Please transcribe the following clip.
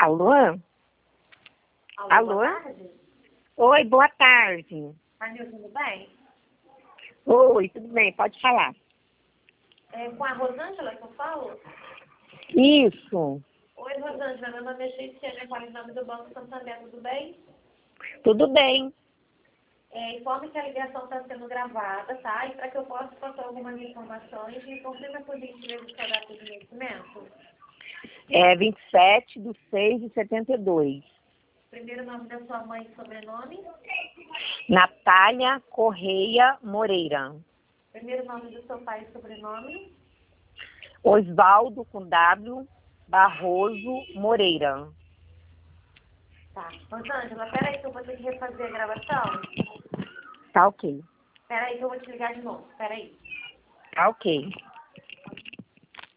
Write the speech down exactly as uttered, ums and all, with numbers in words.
Alô? Alô, Alô? boa tarde. Oi, boa tarde. Anil, tudo bem? Oi, tudo bem? Pode falar. É, com a Rosângela que eu falo? Isso, Oi, Rosângela, meu nome é Geiciane, com o nome do Banco Santander, tudo bem? tudo bem. É, informe que a ligação está sendo gravada, tá? E para que eu possa passar algumas informações, me confirma por gentileza o seu data de nascimento. É vinte e sete de seis de setenta e dois. Primeiro nome da sua mãe e sobrenome. Natália Correia Moreira. Primeiro nome do seu pai e sobrenome. Osvaldo com W, Barroso Moreira. Tá. Rosângela, peraí que eu vou ter que refazer a gravação. Tá ok. Peraí que eu vou te ligar de novo. Peraí. Tá ok.